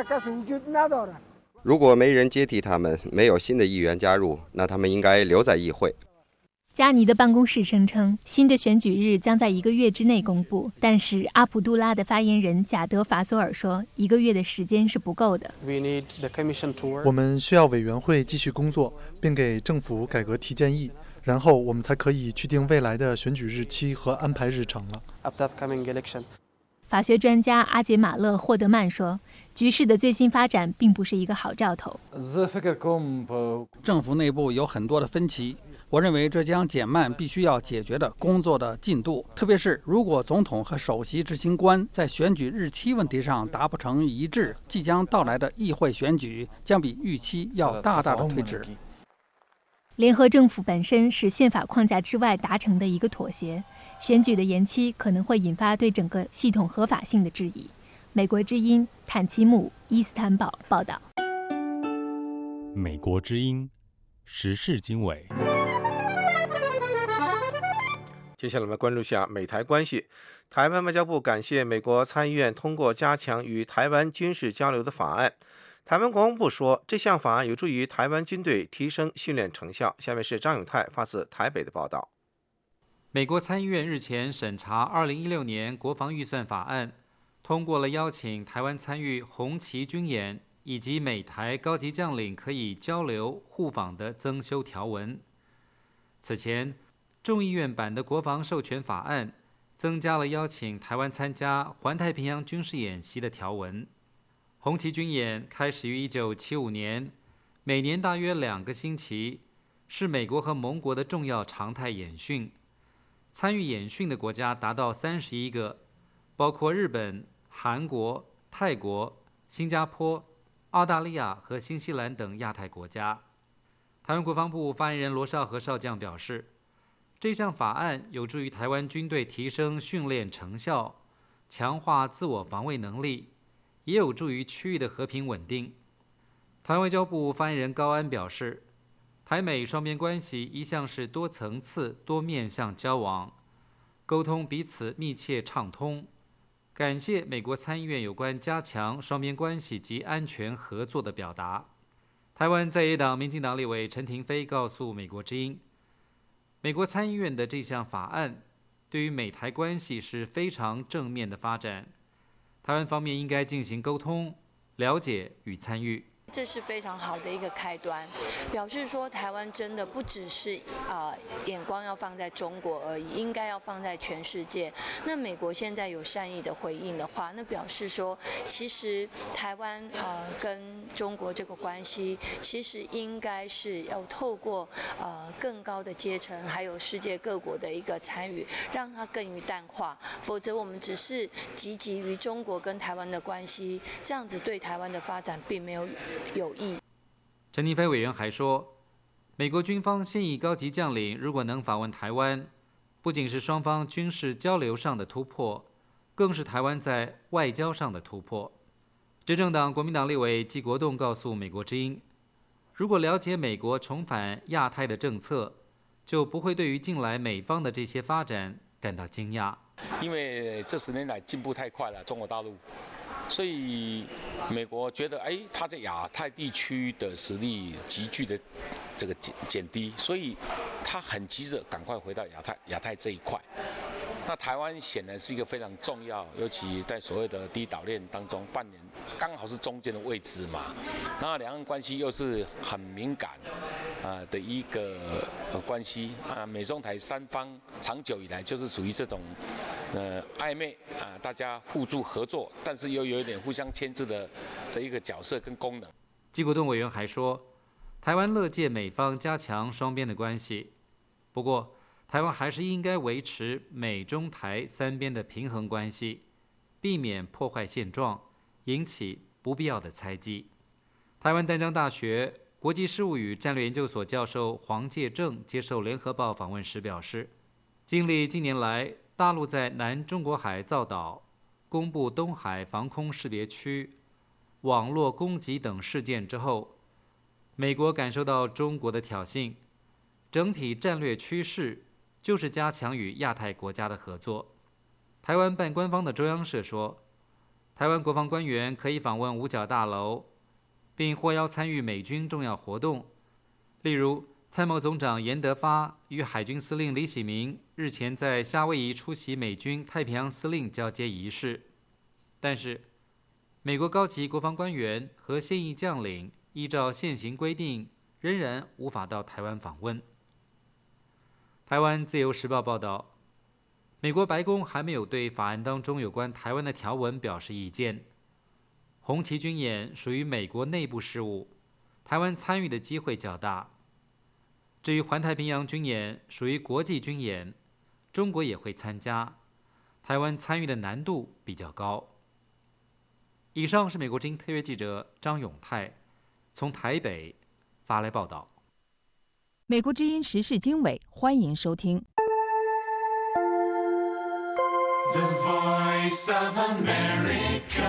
如果没人接替他们，没有新的议员加入，那他们应该留在议会。 加尼的办公室声称，新的选举日将在一个月之内公布，但是阿卜杜拉的发言人贾德法索尔说，一个月的时间是不够的。 我们需要委员会继续工作，并给政府改革提建议，然后我们才可以确定未来的选举日期和安排日程了。 法学专家阿杰马勒·霍德曼说，局势的最新发展并不是一个好兆头。 政府内部有很多的分歧，我认为这将减慢必须要解决的工作的进度，特别是如果总统和首席执行官在选举日期问题上达不成一致，即将到来的议会选举将比预期要大大的推迟。 联合政府本身是宪法框架之外达成的一个妥协，选举的延期可能会引发对整个系统合法性的质疑。美国之音坦奇姆伊斯坦堡报道。 美国之音时事经纬。 接下来我们关注下美台关系。台湾外交部感谢美国参议院通过加强与台湾军事交流的法案。台湾国防部说，这项法案有助于台湾军队提升训练成效。下面是张永泰发自台北的报道。 美国参议院日前审查二零一六年国防预算法案，通过了邀请台湾参与红旗军演以及美台高级将领可以交流互访的增修条文。此前，众议院版的国防授权法案增加了邀请台湾参加环太平洋军事演习的条文。红旗军演开始于一九七五年，每年大约两个星期，是美国和盟国的重要常态演训。参与演训的国家达到三十一个，包括日本、韩国、泰国、新加坡、澳大利亚和新西兰等亚太国家。台湾国防部发言人罗绍和少将表示，这项法案有助于台湾军队提升训练成效，强化自我防卫能力，也有助于区域的和平稳定。台湾外交部发言人高安表示，台美双边关系一向是多层次、多面向交往，沟通彼此密切畅通。感谢美国参议院有关加强双边关系及安全合作的表达。台湾在野党民进党立委陈亭妃告诉美国之音，美国参议院的这项法案对于美台关系是非常正面的发展，台湾方面应该进行沟通、了解与参与。 这是非常好的一个开端，表示说台湾真的不只是呃眼光要放在中国而已，应该要放在全世界。那美国现在有善意的回应的话，那表示说其实台湾呃跟中国这个关系，其实应该是要透过呃更高的阶层，还有世界各国的一个参与，让它更于淡化，否则我们只是积极于中国跟台湾的关系，这样子对台湾的发展并没有有益。 陈妮飞委员还说，美国军方现役高级将领如果能访问台湾，不仅是双方军事交流上的突破，更是台湾在外交上的突破。执政党国民党立委纪国栋告诉美国之音，如果了解美国重返亚太的政策，就不会对于近来美方的这些发展感到惊讶。 因为这十年来进步太快了，中国大陆，所以美国觉得，哎，他在亚太地区的实力急剧的这个减减低，所以他很急着赶快回到亚太亚太这一块。那台湾显然是一个非常重要，尤其在所谓的第一岛链当中扮演刚好是中间的位置嘛。然后两岸关系又是很敏感啊、呃、的一个、呃、关系啊，美中台三方长久以来就是属于这种呃暧昧啊、呃，大家互助合作，但是又有一点互相牵制的的一个角色跟功能。 纪国栋委员还说，台湾乐见美方加强双边的关系，不过台湾还是应该维持美中台三边的平衡关系，避免破坏现状，引起不必要的猜忌。台湾淡江大学国际事务与战略研究所教授黄介正接受联合报访问时表示，经历近年来大陆在南中国海造岛、公布东海防空识别区、网络攻击等事件之后，美国感受到中国的挑衅，整体战略趋势就是加强与亚太国家的合作。台湾办官方的中央社说，台湾国防官员可以访问五角大楼，并获邀参与美军重要活动，例如参谋总长严德发与海军司令李喜明日前在夏威夷出席美军太平洋司令交接仪式。但是，美国高级国防官员和现役将领依照现行规定，仍然无法到台湾访问。台湾自由时报报道，美国白宫还没有对法案当中有关台湾的条文表示意见。红旗军演属于美国内部事务，台湾参与的机会较大。至于环太平洋军演属于国际军演，中国也会参加，台湾参与的难度比较高。以上是美国之音特约记者张永泰从台北发来报道。 美国之音时事经纬，欢迎收听。 The Voice of America。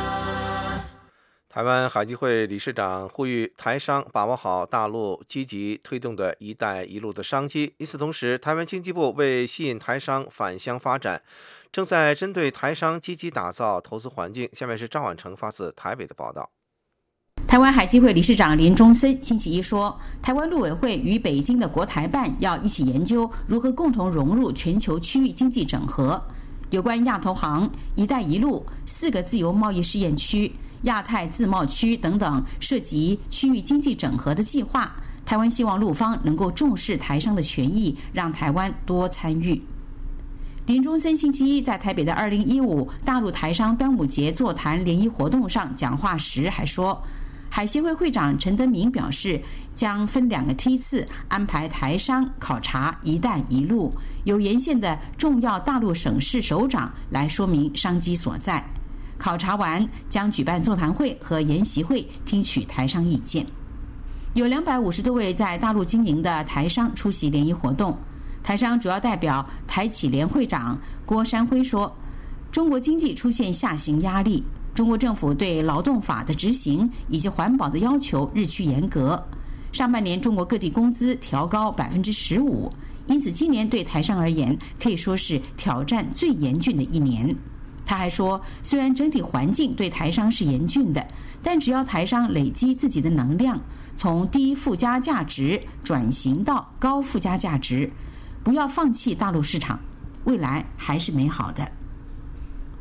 台湾海基会理事长呼吁台商把握好大陆积极推动的一带一路的商机。与此同时，台湾经济部为吸引台商返乡发展，正在针对台商积极打造投资环境。下面是张婉成发自台北的报道。 台湾海基会理事长林中森星期一说，台湾陆委会与北京的国台办要一起研究如何共同融入全球区域经济整合。有关亚投行、一带一路、四个自由贸易试验区、亚太自贸区等等涉及区域经济整合的计划，台湾希望陆方能够重视台商的权益，让台湾多参与。林中森星期一在台北的二零一五大陆台商端午节座谈联谊活动上讲话时还说，海协会会长陈德明表示，将分两个梯次安排台商考察一带一路，由沿线的重要大陆省市首长来说明商机所在。考察完将举办座谈会和研习会，听取台商意见。有两百五十多位在大陆经营的台商出席联谊活动。台商主要代表台企联会长郭山辉说，中国经济出现下行压力，中国政府对劳动法的执行以及环保的要求日趋严格。上半年中国各地工资调高百分之十五，因此今年对台商而言可以说是挑战最严峻的一年。他还说，虽然整体环境对台商是严峻的，但只要台商累积自己的能量，从低附加价值转型到高附加价值，不要放弃大陆市场，未来还是美好的。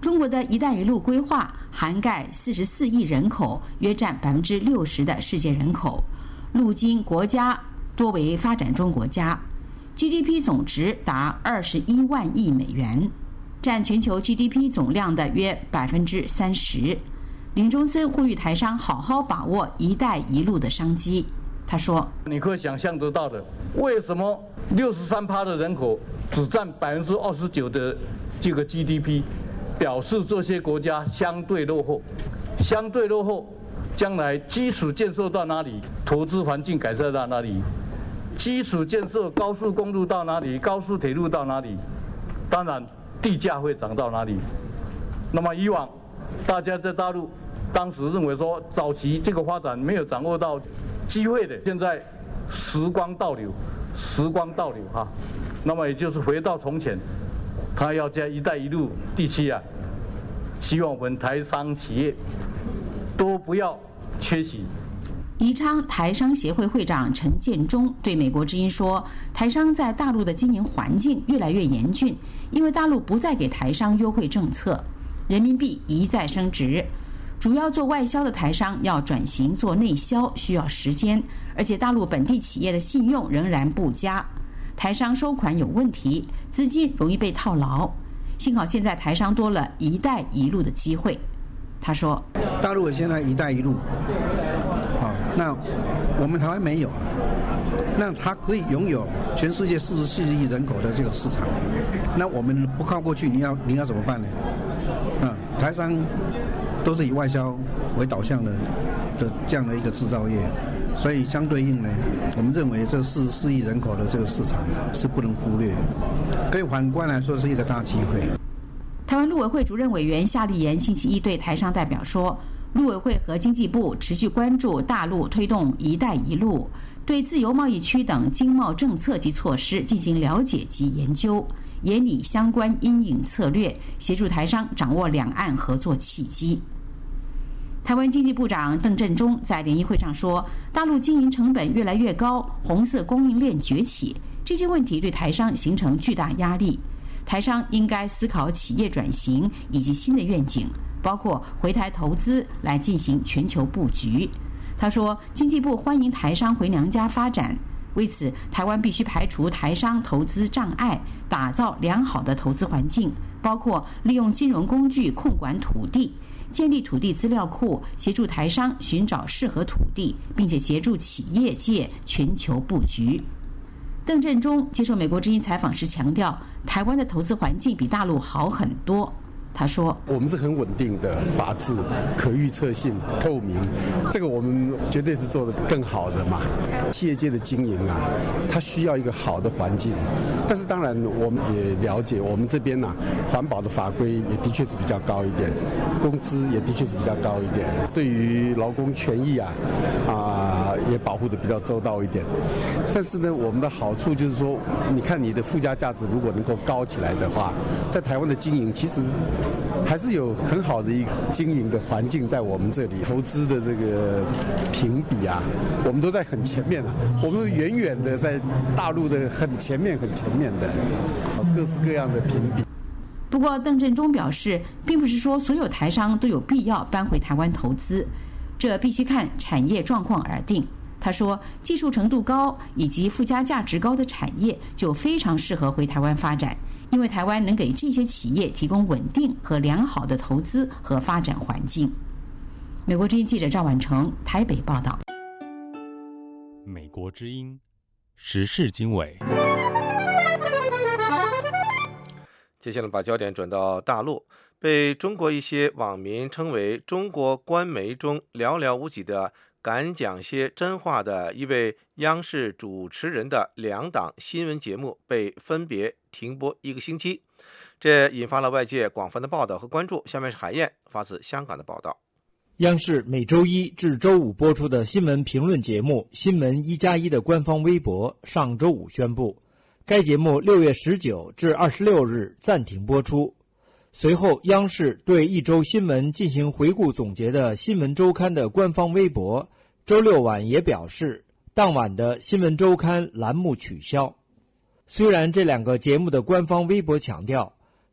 中国的一带一路规划涵盖四十四亿人口，约占百分之六十的世界人口，陆经国家多为发展中国家 ，G D P 总值达二十一万亿美元，占全球 G D P 总量的约百分之三十。林中森呼吁台商好好把握“一带一路”的商机。他说：“ 你可以想象得到的，为什么六十三趴的人口只占百分之二十九的这个 G D P， 表示这些国家相对落后，相对落后，将来基础建设到哪里，投资环境改善到哪里，基础建设高速公路到哪里，高速铁路到哪里，当然地价会涨到哪里。那么以往大家在大陆当时认为说早期这个发展没有掌握到机会的，现在时光倒流，时光倒流哈，那么也就是回到从前，他要加“一带一路”地区啊，希望我们台商企业都不要缺席。 宜昌台商协会会长陈建中对美国之音说，台商在大陆的经营环境越来越严峻，因为大陆不再给台商优惠政策，人民币一再升值。主要做外销的台商要转型做内销需要时间，而且大陆本地企业的信用仍然不佳，台商收款有问题，资金容易被套牢。幸好现在台商多了一带一路的机会。他说， 大陆现在一带一路，好，那我们台湾没有啊，那它可以拥有全世界四十四亿人口的这个市场，那我们不靠过去，你要你要怎么办呢？啊，台商都是以外销为导向的的这样的一个制造业，所以相对应呢，我们认为这四十四亿人口的这个市场是不能忽略，可以反观来说是一个大机会。 台湾陆委会主任委员夏立言星期一对台商代表说，陆委会和经济部持续关注大陆推动“一带一路”，对自由贸易区等经贸政策及措施进行了解及研究，研拟相关因应策略，协助台商掌握两岸合作契机。台湾经济部长邓振中在联谊会上说，大陆经营成本越来越高，红色供应链崛起，这些问题对台商形成巨大压力。台商应该思考企业转型以及新的愿景，包括回台投资来进行全球布局。他说，经济部欢迎台商回娘家发展，为此台湾必须排除台商投资障碍，打造良好的投资环境，包括利用金融工具控管土地，建立土地资料库，协助台商寻找适合土地，并且协助企业界全球布局。邓振中接受美国之音采访时强调，台湾的投资环境比大陆好很多。他说， 我们是很稳定的法治、可预测性、透明，这个我们绝对是做得更好的嘛。企业界的经营啊，它需要一个好的环境，但是当然我们也了解，我们这边呢、啊，环保的法规也的确是比较高一点，工资也的确是比较高一点，对于劳工权益啊啊也保护得比较周到一点。但是呢，我们的好处就是说，你看你的附加价值如果能够高起来的话，在台湾的经营其实还是有很好的一个经营的环境在我们这里，投资的这个评比啊，我们都在很前面啊，我们远远的在大陆的很前面很前面的各式各样的评比。 不过邓振中表示，并不是说所有台商都有必要搬回台湾投资，这必须看产业状况而定。他说，技术程度高以及附加价值高的产业就非常适合回台湾发展，因为台湾能给这些企业提供稳定和良好的投资和发展环境。美国之音记者赵婉成台北报道。 美国之音时事经纬。 接下来把焦点转到大陆，被中国一些网民称为中国官媒中寥寥无几的敢讲些真话的一位央视主持人的两档新闻节目被分别停播一个星期，这引发了外界广泛的报道和关注。下面是海燕发自香港的报道。 央视每周一至周五播出的新闻评论节目《新闻一加一》的官方微博上周五宣布，该节目六月十九至二十六日暂停播出。随后，央视对一周新闻进行回顾总结的《新闻周刊》的官方微博周六晚也表示，当晚的《新闻周刊》栏目取消。虽然这两个节目的官方微博强调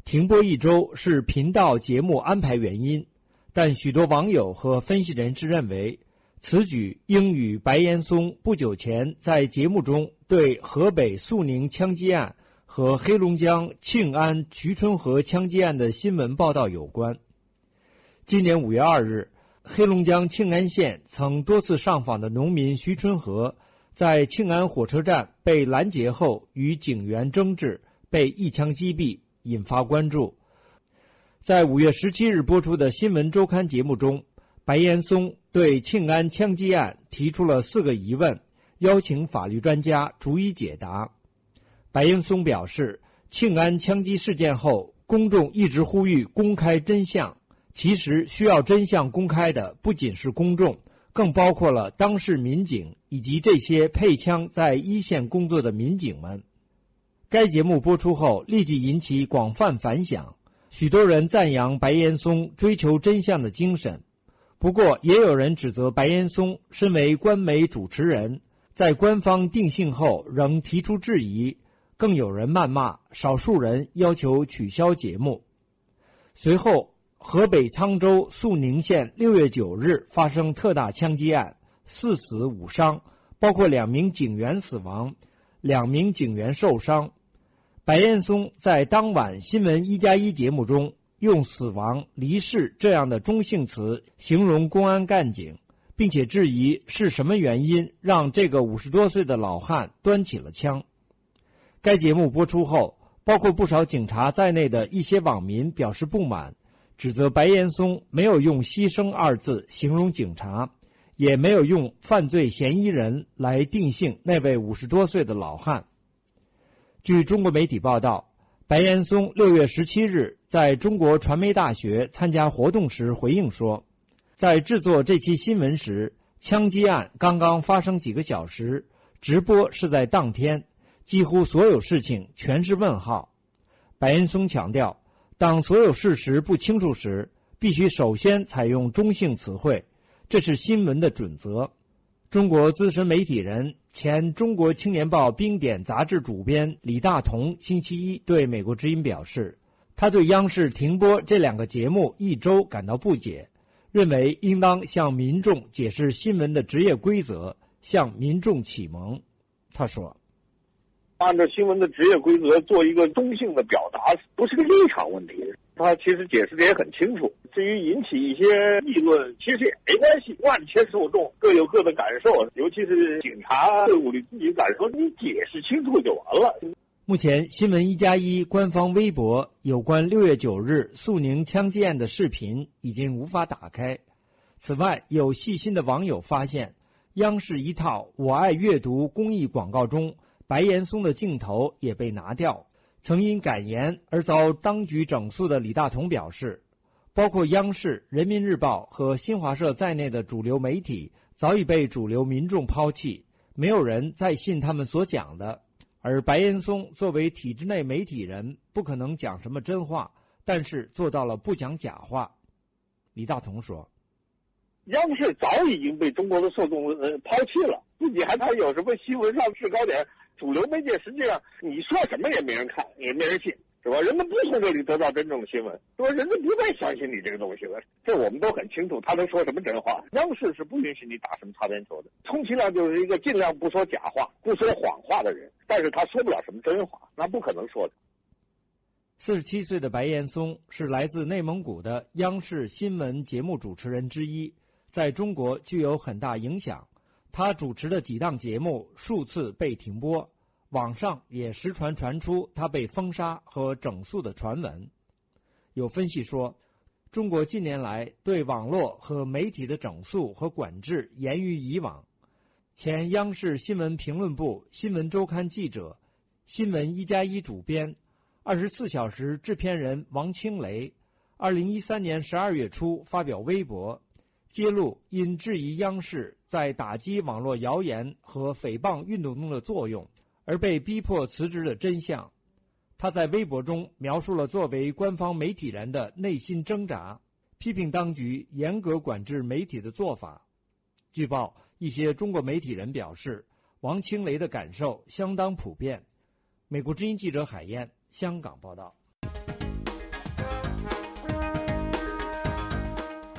停播一周是频道节目安排原因，但许多网友和分析人士认为，此举应与白岩松不久前在节目中对河北肃宁枪击案和黑龙江庆安瞿春河枪击案的新闻报道有关。今年五月二日，黑龙江庆安县曾多次上访的农民瞿春河，在庆安火车站被拦截后与警员争执，被一枪击毙，引发关注。在五月十七日播出的新闻周刊节目中，白岩松对庆安枪击案提出了四个疑问，邀请法律专家逐一解答。白岩松表示，庆安枪击事件后，公众一直呼吁公开真相，其实需要真相公开的不仅是公众，更包括了当事民警以及这些配枪在一线工作的民警们。该节目播出后立即引起广泛反响，许多人赞扬白岩松追求真相的精神。不过也有人指责白岩松身为官媒主持人，在官方定性后仍提出质疑，更有人谩骂，少数人要求取消节目。随后，河北沧州肃宁县六月九日发生特大枪击案，四死五伤，包括两名警员死亡，两名警员受伤。白岩松在当晚新闻一加一节目中用死亡、离世这样的中性词形容公安干警，并且质疑是什么原因让这个五十多岁的老汉端起了枪。该节目播出后，包括不少警察在内的一些网民表示不满，指责白岩松没有用牺牲二字形容警察，也没有用犯罪嫌疑人来定性那位五十多岁的老汉。据中国媒体报道，白岩松六月十七日在中国传媒大学参加活动时回应说，在制作这期新闻时，枪击案刚刚发生几个小时，直播是在当天，几乎所有事情全是问号。白岩松强调，当所有事实不清楚时，必须首先采用中性词汇，这是新闻的准则。中国资深媒体人、前中国青年报冰点杂志主编李大同星期一对美国之音表示，他对央视停播这两个节目一周感到不解，认为应当向民众解释新闻的职业规则，向民众启蒙。他说， 按照新闻的职业规则做一个中性的表达，不是个立场问题。他其实解释的也很清楚，至于引起一些议论，其实也没关系，万千受众各有各的感受，尤其是警察队伍里自己感受，你解释清楚就完了。 目前新闻一加一官方微博有关六月九日肃宁枪击案的视频已经无法打开。此外，有细心的网友发现，央视一套我爱阅读公益广告中白岩松的镜头也被拿掉。曾因感言而遭当局整肃的李大同表示，包括央视、人民日报和新华社在内的主流媒体早已被主流民众抛弃，没有人再信他们所讲的。而白岩松作为体制内媒体人，不可能讲什么真话，但是做到了不讲假话。李大同说， 央视早已经被中国的受众呃抛弃了，自己还谈有什么新闻上制高点，主流媒介实际上你说什么也没人看，也没人信，是吧？人们不从这里得到真正的新闻，是吧？人们不再相信你这个东西了，这我们都很清楚。他能说什么真话？央视是不允许你打什么擦边球的，充其量就是一个尽量不说假话、不说谎话的人，但是他说不了什么真话，那不可能说的。 四十七岁的白岩松是来自内蒙古的央视新闻节目主持人之一，在中国具有很大影响。他主持的几档节目数次被停播，网上也时传传出他被封杀和整肃的传闻。有分析说，中国近年来对网络和媒体的整肃和管制严于以往。前央视新闻评论部新闻周刊记者、新闻一加一主编、二十四小时制片人王清雷，二零一三年十二月初发表微博，揭露因质疑央视在打击网络谣言和诽谤运动中的作用而被逼迫辞职的真相。他在微博中描述了作为官方媒体人的内心挣扎，批评当局严格管制媒体的做法。据报，一些中国媒体人表示，王清雷的感受相当普遍。美国之音记者海燕香港报道。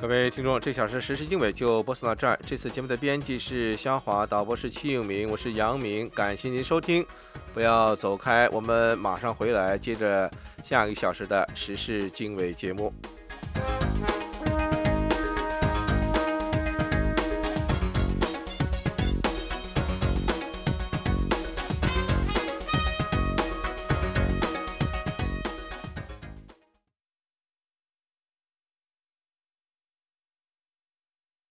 各位听众，这小时时事经纬就播送到这儿。这次节目的编辑是肖华，导播是戚永明，我是杨明，感谢您收听，不要走开，我们马上回来，接着下一个小时的时事经纬节目。